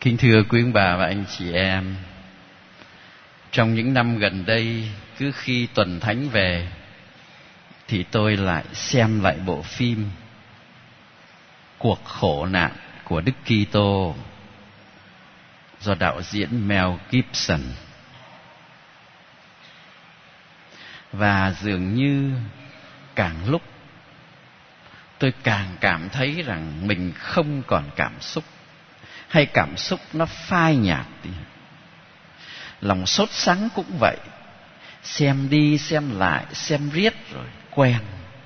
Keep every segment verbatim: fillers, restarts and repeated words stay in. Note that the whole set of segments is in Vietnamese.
Kính thưa quý ông bà và anh chị em, trong những năm gần đây, cứ khi tuần thánh về thì tôi lại xem lại bộ phim Cuộc khổ nạn của Đức Kitô do đạo diễn Mel Gibson. Và dường như càng lúc tôi càng cảm thấy rằng mình không còn cảm xúc, hay cảm xúc nó phai nhạt đi. Lòng sốt sắng cũng vậy, xem đi xem lại, xem riết rồi quen.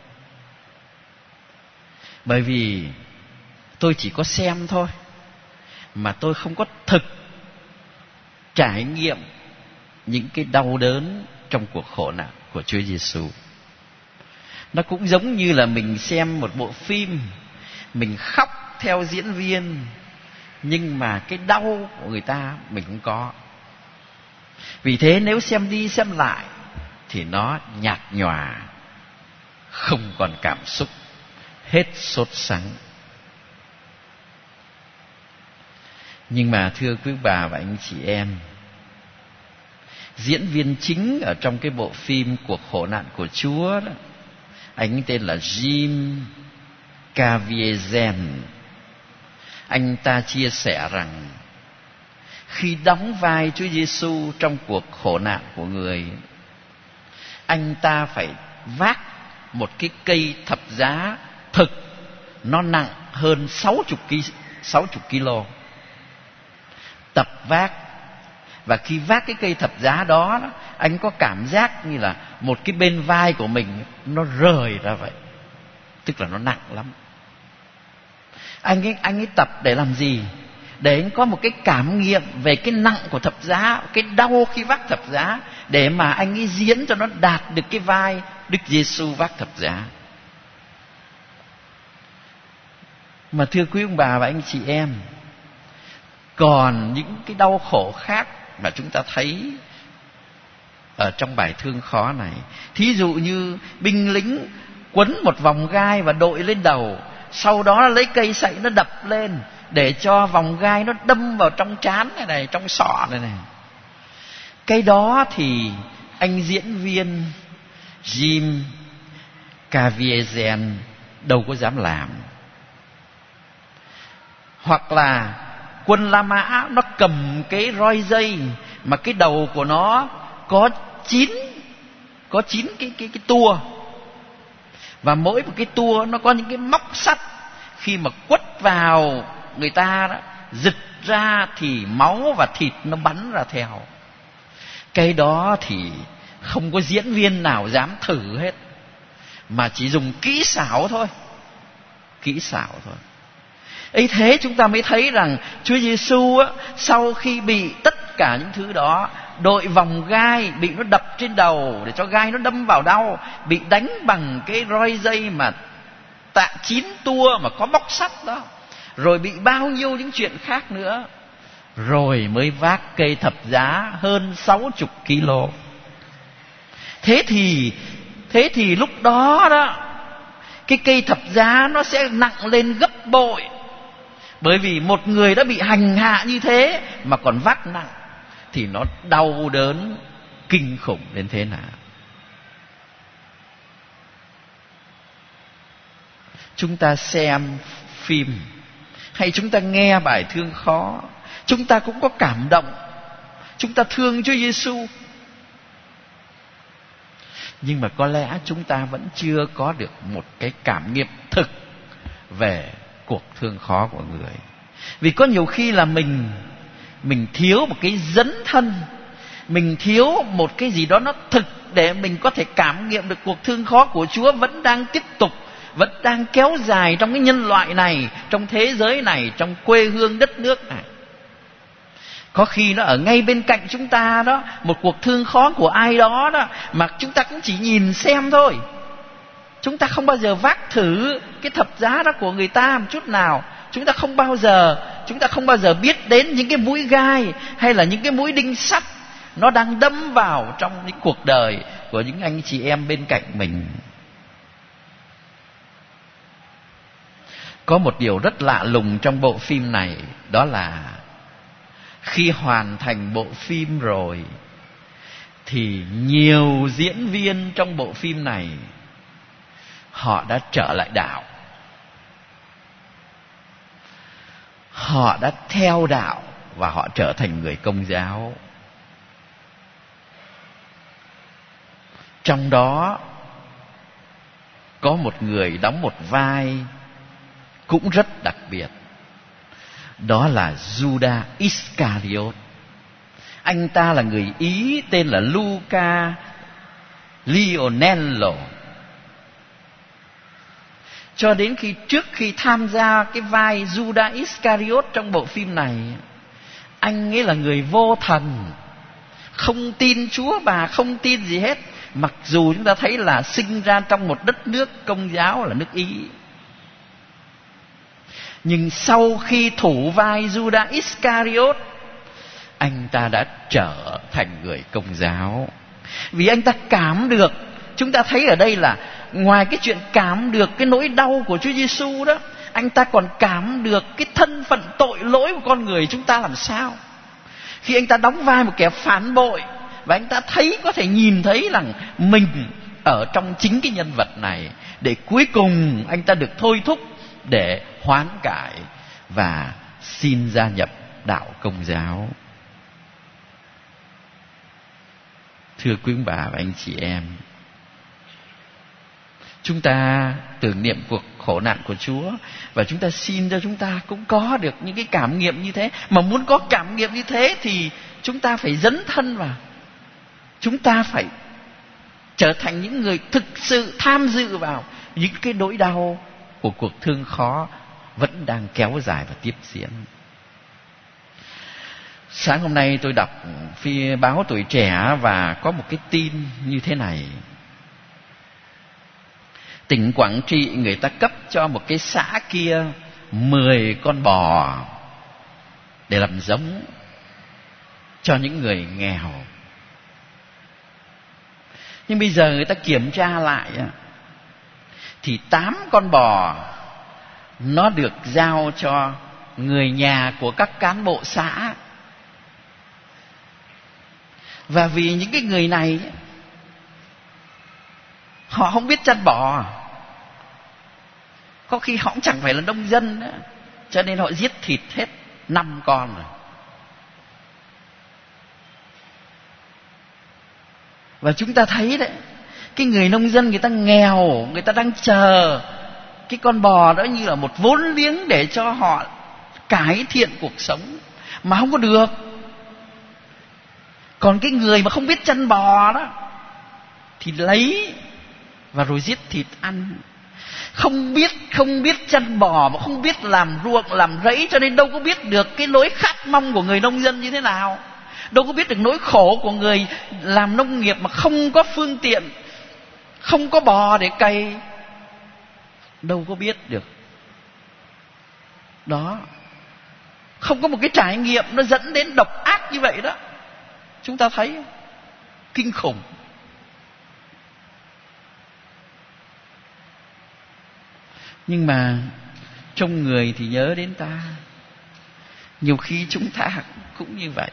Bởi vì tôi chỉ có xem thôi, mà tôi không có thực trải nghiệm những cái đau đớn trong cuộc khổ nạn của Chúa Giêsu. Nó cũng giống như là mình xem một bộ phim, mình khóc theo diễn viên, nhưng mà cái đau của người ta mình cũng có. Vì thế nếu xem đi xem lại thì nó nhạt nhòa, không còn cảm xúc, hết sốt sắng. Nhưng mà thưa quý bà và anh chị em, diễn viên chính ở trong cái bộ phim Cuộc khổ nạn của Chúa đó, anh ấy tên là Jim Caviezel. Anh ta chia sẻ rằng khi đóng vai Chúa Giêsu trong cuộc khổ nạn của người, anh ta phải vác một cái cây thập giá thực, nó nặng hơn sáu mươi ki lô, tập vác. Và khi vác cái cây thập giá đó, anh có cảm giác như là một cái bên vai của mình nó rời ra vậy, tức là nó nặng lắm. Anh ấy, anh ấy tập để làm gì? Để anh có một cái cảm nghiệm về cái nặng của thập giá, cái đau khi vác thập giá, để mà anh ấy diễn cho nó đạt được cái vai Đức Giêsu vác thập giá. Mà thưa quý ông bà và anh chị em, còn những cái đau khổ khác mà chúng ta thấy ở trong bài thương khó này. Thí dụ như binh lính quấn một vòng gai và đội lên đầu, sau đó lấy cây sậy nó đập lên để cho vòng gai nó đâm vào trong trán này này, trong sọ này này. Cái đó thì anh diễn viên Jim Caviezel đâu có dám làm. Hoặc là quân La Mã nó cầm cái roi dây mà cái đầu của nó có chín có chín cái cái cái tua, và mỗi một cái tua nó có những cái móc sắt, khi mà quất vào người ta đó, giật ra thì máu và thịt nó bắn ra theo. Cái đó thì không có diễn viên nào dám thử hết, mà chỉ dùng kỹ xảo thôi, kỹ xảo thôi. Ấy thế chúng ta mới thấy rằng Chúa Giêsu á, sau khi bị tất cả những thứ đó, đội vòng gai, bị nó đập trên đầu để cho gai nó đâm vào đau, bị đánh bằng cái roi dây mà tạ chín tua mà có móc sắt đó, rồi bị bao nhiêu những chuyện khác nữa, rồi mới vác cây thập giá hơn sáu mươi ki lô. Thế thì thế thì lúc đó đó, cái cây thập giá nó sẽ nặng lên gấp bội. Bởi vì một người đã bị hành hạ như thế mà còn vác nặng, thì nó đau đớn kinh khủng đến thế nào. Chúng ta xem phim hay chúng ta nghe bài thương khó, chúng ta cũng có cảm động, chúng ta thương Chúa Giêsu. Nhưng mà có lẽ chúng ta vẫn chưa có được một cái cảm nghiệm thực về cuộc thương khó của người. Vì có nhiều khi là mình mình thiếu một cái dấn thân, mình thiếu một cái gì đó nó thực để mình có thể cảm nghiệm được cuộc thương khó của Chúa vẫn đang tiếp tục, vẫn đang kéo dài trong cái nhân loại này, trong thế giới này, trong quê hương đất nước này. Có khi nó ở ngay bên cạnh chúng ta đó, một cuộc thương khó của ai đó đó, mà chúng ta cũng chỉ nhìn xem thôi. Chúng ta không bao giờ vác thử cái thập giá đó của người ta một chút nào. Chúng ta không bao giờ, chúng ta không bao giờ biết đến những cái mũi gai hay là những cái mũi đinh sắt nó đang đâm vào trong những cuộc đời của những anh chị em bên cạnh mình. Có một điều rất lạ lùng trong bộ phim này, đó là Khi hoàn thành bộ phim rồi thì nhiều diễn viên trong bộ phim này họ đã trở lại đạo. Họ đã theo đạo và họ trở thành người Công giáo. Trong đó có một người đóng một vai cũng rất đặc biệt. Đó là Judas Iscariot. Anh ta là người Ý tên là Luca Lionello. Cho đến khi trước khi tham gia cái vai Judas Iscariot trong bộ phim này, anh ấy là người vô thần, không tin Chúa và không tin gì hết. Mặc dù chúng ta thấy là sinh ra trong một đất nước Công giáo là nước Ý. Nhưng sau khi thủ vai Judas Iscariot, anh ta đã trở thành người Công giáo. Vì anh ta cảm được, chúng ta thấy ở đây là ngoài cái chuyện cảm được cái nỗi đau của Chúa Giêsu đó, anh ta còn cảm được cái thân phận tội lỗi của con người chúng ta làm sao. Khi anh ta đóng vai một kẻ phản bội, và anh ta thấy, có thể nhìn thấy rằng mình ở trong chính cái nhân vật này, để cuối cùng anh ta được thôi thúc để hoán cải và xin gia nhập đạo Công giáo. Thưa quý ông bà và anh chị em, chúng ta tưởng niệm cuộc khổ nạn của Chúa, và chúng ta xin cho chúng ta cũng có được những cái cảm nghiệm như thế. Mà muốn có cảm nghiệm như thế thì chúng ta phải dấn thân vào. Chúng ta phải trở thành những người thực sự tham dự vào những cái nỗi đau của cuộc thương khó vẫn đang kéo dài và tiếp diễn. Sáng hôm nay tôi đọc phi báo Tuổi Trẻ và có một cái tin như thế này. Tỉnh Quảng Trị người ta cấp cho một cái xã kia mười con bò để làm giống cho những người nghèo. Nhưng bây giờ người ta kiểm tra lại thì tám con bò nó được giao cho người nhà của các cán bộ xã. Và vì những cái người này họ không biết chăn bò, có khi họ cũng chẳng phải là nông dân nữa, cho nên họ giết thịt hết năm con rồi. Và chúng ta thấy đấy, cái người nông dân người ta nghèo, người ta đang chờ cái con bò đó như là một vốn liếng để cho họ cải thiện cuộc sống, mà không có được. Còn cái người mà không biết chăn bò đó thì lấy và rồi giết thịt ăn. Không biết không biết chăn bò mà không biết làm ruộng làm rẫy, cho nên đâu có biết được cái nỗi khát mong của người nông dân như thế nào, đâu có biết được nỗi khổ của người làm nông nghiệp mà không có phương tiện, không có bò để cày, đâu có biết được. Đó, không có một cái trải nghiệm nó dẫn đến độc ác như vậy đó. Chúng ta thấy kinh khủng. Nhưng mà trong người thì nhớ đến ta. Nhiều khi chúng ta cũng như vậy.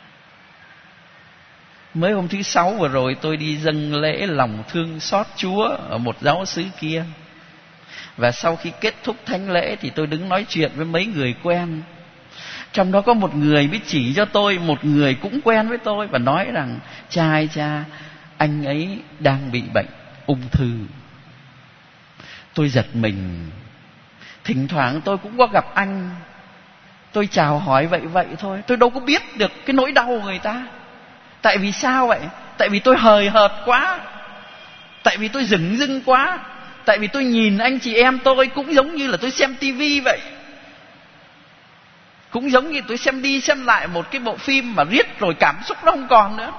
Mới hôm thứ sáu vừa rồi tôi đi dâng lễ lòng thương xót Chúa ở một giáo xứ kia. Và sau khi kết thúc thánh lễ thì tôi đứng nói chuyện với mấy người quen. Trong đó có một người biết chỉ cho tôi, một người cũng quen với tôi, và nói rằng cha ơi cha, anh ấy đang bị bệnh ung thư. Tôi giật mình. Thỉnh thoảng tôi cũng có gặp anh, tôi chào hỏi vậy vậy thôi, tôi đâu có biết được cái nỗi đau của người ta. Tại vì sao vậy? Tại vì tôi hời hợt quá, tại vì tôi dửng dưng quá, tại vì tôi nhìn anh chị em tôi cũng giống như là tôi xem tivi vậy, cũng giống như tôi xem đi xem lại một cái bộ phim mà riết rồi cảm xúc nó không còn nữa.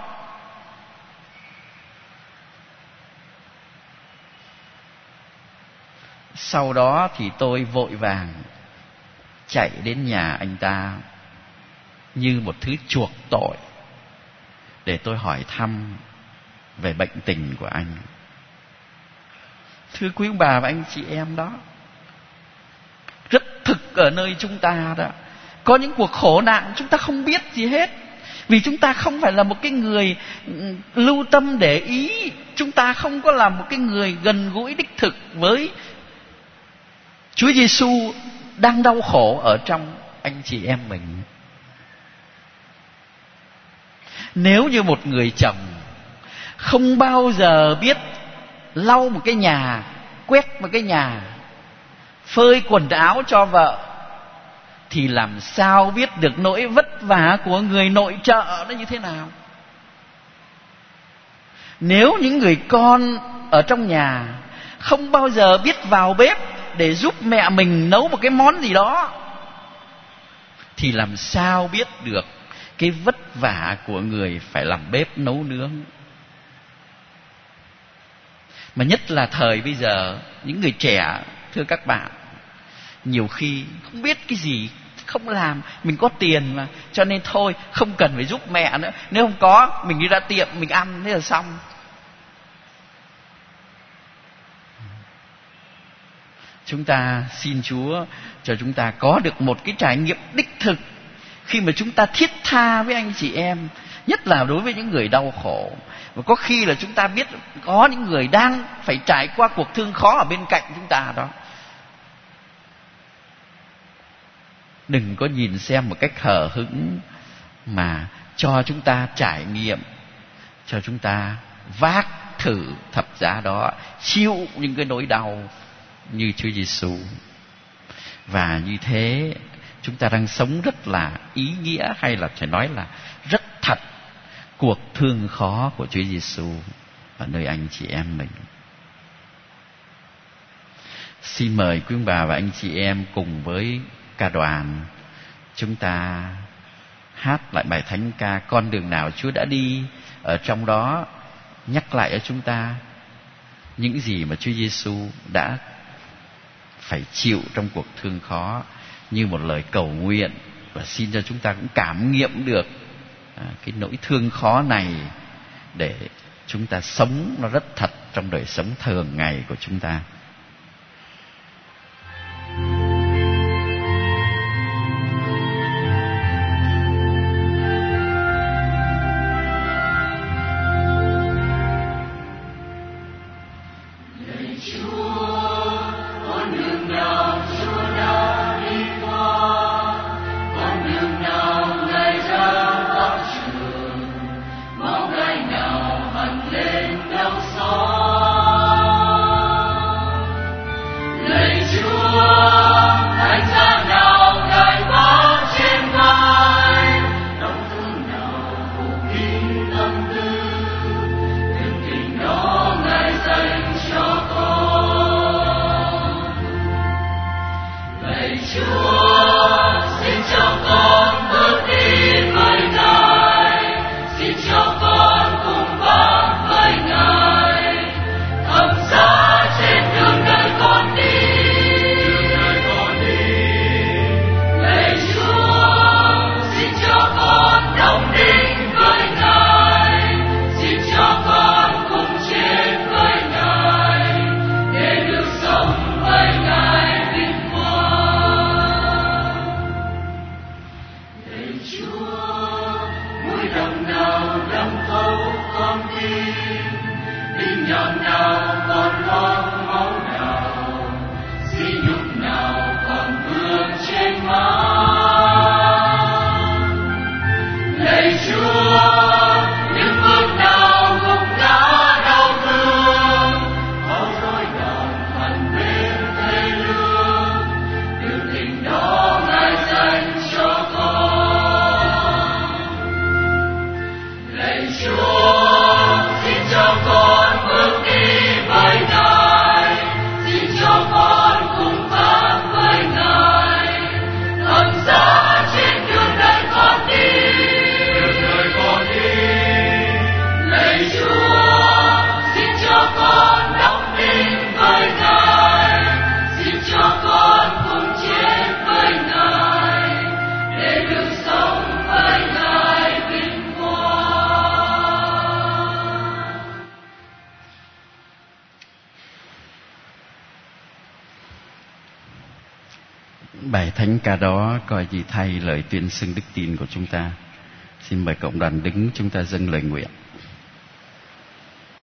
Sau đó thì tôi vội vàng chạy đến nhà anh ta như một thứ chuộc tội để tôi hỏi thăm về bệnh tình của anh. Thưa quý ông bà và anh chị em, đó rất thực ở nơi chúng ta đó. Có những cuộc khổ nạn chúng ta không biết gì hết, vì chúng ta không phải là một cái người lưu tâm để ý, chúng ta không có là một cái người gần gũi đích thực với Chúa Giêsu đang đau khổ ở trong anh chị em mình. Nếu như một người chồng không bao giờ biết lau một cái nhà, quét một cái nhà, phơi quần áo cho vợ, thì làm sao biết được nỗi vất vả của người nội trợ nó như thế nào? Nếu những người con ở trong nhà không bao giờ biết vào bếp để giúp mẹ mình nấu một cái món gì đó, thì làm sao biết được cái vất vả của người phải làm bếp nấu nướng? Mà nhất là thời bây giờ, những người trẻ, thưa các bạn, nhiều khi không biết cái gì, không làm. Mình có tiền mà, cho nên thôi không cần phải giúp mẹ nữa. Nếu không có, mình đi ra tiệm mình ăn, thế là xong. Chúng ta xin Chúa cho chúng ta có được một cái trải nghiệm đích thực khi mà chúng ta thiết tha với anh chị em, nhất là đối với những người đau khổ. Và có khi là chúng ta biết có những người đang phải trải qua cuộc thương khó ở bên cạnh chúng ta đó. Đừng có nhìn xem một cách hờ hững, mà cho chúng ta trải nghiệm, cho chúng ta vác thử thập giá đó, chịu những cái nỗi đau như Chúa Giêsu. Và như thế chúng ta đang sống rất là ý nghĩa, hay là phải nói là rất thật cuộc thương khó của Chúa Giêsu ở nơi anh chị em mình. Xin mời quý ông bà và anh chị em cùng với ca đoàn chúng ta hát lại bài thánh ca Con đường nào Chúa đã đi. Ở trong đó nhắc lại ở chúng ta những gì mà Chúa Giêsu đã phải chịu trong cuộc thương khó, như một lời cầu nguyện, và xin cho chúng ta cũng cảm nghiệm được à, cái nỗi thương khó này, để chúng ta sống nó rất thật trong đời sống thường ngày của chúng ta. thánh ca đó coi như thay lời tuyên xưng đức tin của chúng ta. Xin mời cộng đoàn đứng, chúng ta dâng lời nguyện.